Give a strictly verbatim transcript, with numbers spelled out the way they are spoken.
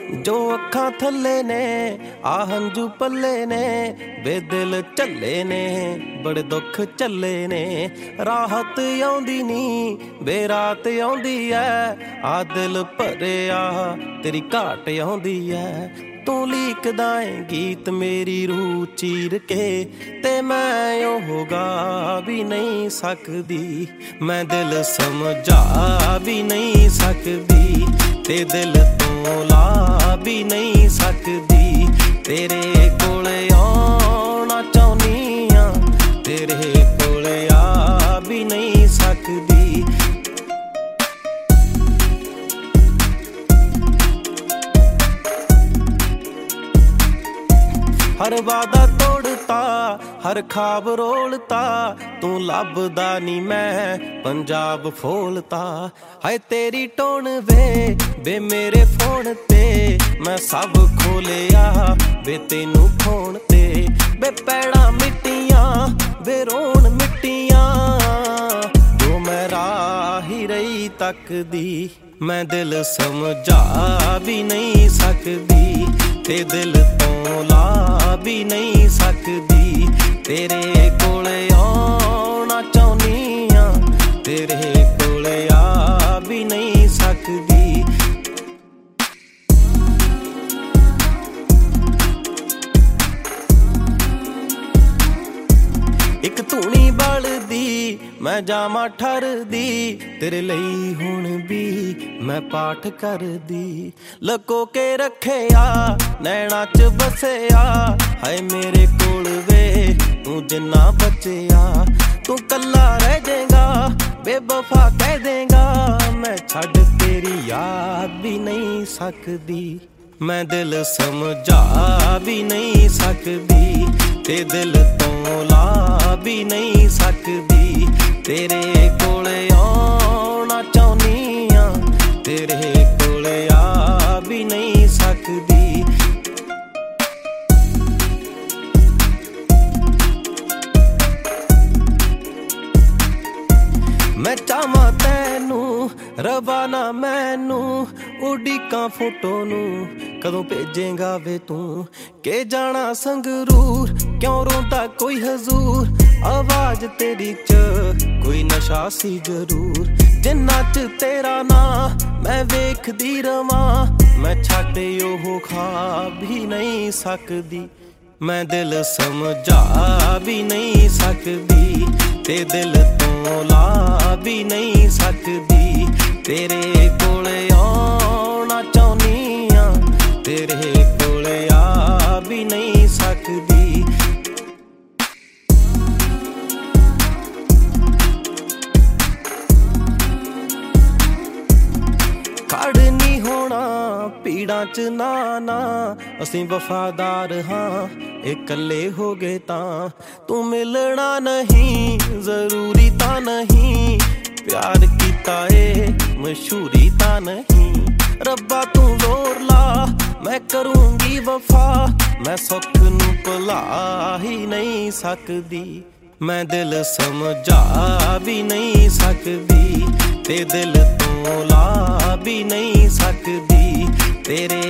जो अखां थल्ले ने आ हंजू पल्ले ने वे दिल झल्ले ने बड़े दुख झल्ले ने राहत आउंदी नी वे रात आउंदी ऐ आ दिल भरिया तेरी घाट आउंदी ऐ तू लीकदा ऐ गीत मेरी रूह चीर के ते मैं ओह गा भी नहीं सकदी मैं दिल समझा भी नहीं सकदी ते दिल तो ला भी नहीं सकदी तेरे कोले आना चाहनी आ तेरे कोले आ भी नहीं सकदी हर वादा तोड़ता हर ख्वाब रोलता तू लभदा नी मैं पंजाब फोलता हाय तेरी टोन वे बे मेरे फोन ते मैं सब खोलिया बे तेनू फोन ते बे पैड़ा मिट्टियां बे रोन मिट्टियां जो मैं राह ही रही तकदी मैं दिल समझा भी नहीं सकदी ते दिल तो ला भी नहीं सकदी तेरे कोले आना चाहनी आ तेरे कोले आ भी नहीं सकदी एक धूनी बलदी मैं जामा ठरदी तेरे लई हुण भी मैं पाठ करदी लको के रखिया नैना च बसिया हाय मेरे कोल वे तू जिन्ना बचिया तू कल्ला रह जाएगा बेवफा कह देगा मैं छड़ तेरी याद भी नहीं सकदी मैं दिल समझा भी नहीं सकदी ते दिल तो ला भी नहीं सकदी तेरे कोले आना चाहनी आ तेरे कोले आ भी नहीं सकदी मैं चाहवां तैनू रवाना मैनू उड़ीकां फोटो नू कदों भेजेगा वे तू के जाना संगरूर क्यों रोंदा कोई हजूर आवाज तेरी च कोई नशा सी जरूर जिन्ना च तेरा ना मैं वेखदी रवां मैं छड्ड ओह खा भी नहीं सकदी मैं दिल समझा भी नहीं सकदी ते दिल तो ला भी नहीं सकदी तेरे कोले आना चाहनी आ तेरे कोले आ भी नहीं सकदी खड़ नहीं होना पीड़ा च ना ना असीं वफादार हाँ इकल्ले हो गए तां तू मिलना नहीं जरूरी ता नहीं प्यार कीता ए मशहूरी ता नहीं रब्बा तू जोर ला मैं करूंगी वफा मैं सुख नू भुला ही नहीं सकदी मैं दिल समझा भी नहीं सकदी ते दिल तो ला भी नहीं सकदी तेरे